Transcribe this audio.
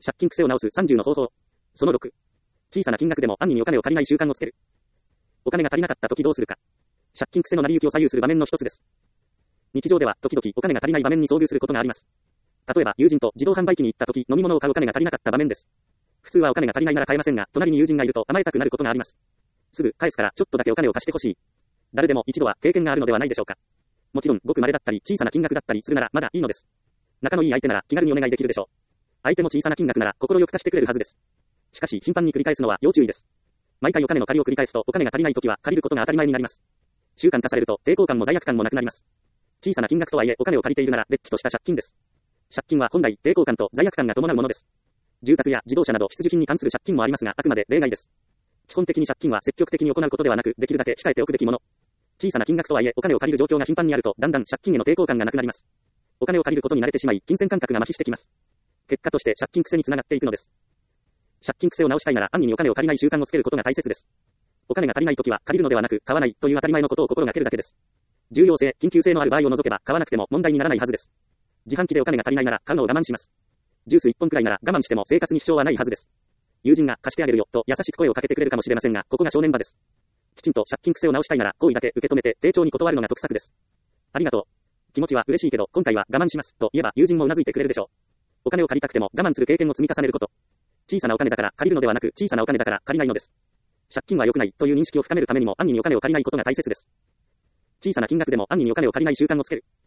借金癖を直す30の方法。その6。小さな金額でも暗にお金を借りない習慣をつける。お金が足りなかった時どうするか。借金癖の成り行きを左右する場面の一つです。日常では時々お金が足りない場面に遭遇することがあります。例えば友人と自動販売機に行った時飲み物を買うお金が足りなかった場面です。普通はお金が足りないなら買えませんが、隣に友人がいると甘えたくなることがあります。すぐ返すからちょっとだけお金を貸してほしい。誰でも一度は経験があるのではないでしょうか。もちろんごく稀だったり小さな金額だったりするならまだいいのです。仲のいい相手なら気軽にお願いできるでしょう。相手も小さな金額なら心よく貸してくれるはずです。しかし頻繁に繰り返すのは要注意です。毎回お金の借りを繰り返すとお金が足りないときは借りることが当たり前になります。習慣化されると抵抗感も罪悪感もなくなります。小さな金額とはいえお金を借りているなられっきとした借金です。借金は本来抵抗感と罪悪感が伴うものです。住宅や自動車など必需品に関する借金もありますがあくまで例外です。基本的に借金は積極的に行うことではなくできるだけ控えておくべきもの。小さな金額とはいえお金を借りる状況が頻繁にあるとだんだん借金への抵抗感がなくなります。お金を借りることに慣れてしまい金銭感覚が麻痺してきます。結果として借金癖につながっていくのです。借金癖を直したいなら暗にお金を借りない習慣をつけることが大切です。お金が足りないときは借りるのではなく買わないという当たり前のことを心がけるだけです。重要性、緊急性のある場合を除けば買わなくても問題にならないはずです。自販機でお金が足りないなら買うのを我慢します。ジュース1本くらいなら我慢しても生活に支障はないはずです。友人が貸してあげるよと優しく声をかけてくれるかもしれませんが、ここが正念場です。きちんと借金癖を直したいなら好意だけ受け止めて丁重に断るのが得策です。ありがとう。気持ちは嬉しいけど今回は我慢しますと言えば友人もうなずいてくれるでしょう。お金を借りたくても我慢する経験を積み重ねること。小さなお金だから借りるのではなく小さなお金だから借りないのです。借金は良くないという認識を深めるためにも暗にお金を借りないことが大切です。小さな金額でも暗にお金を借りない習慣をつける。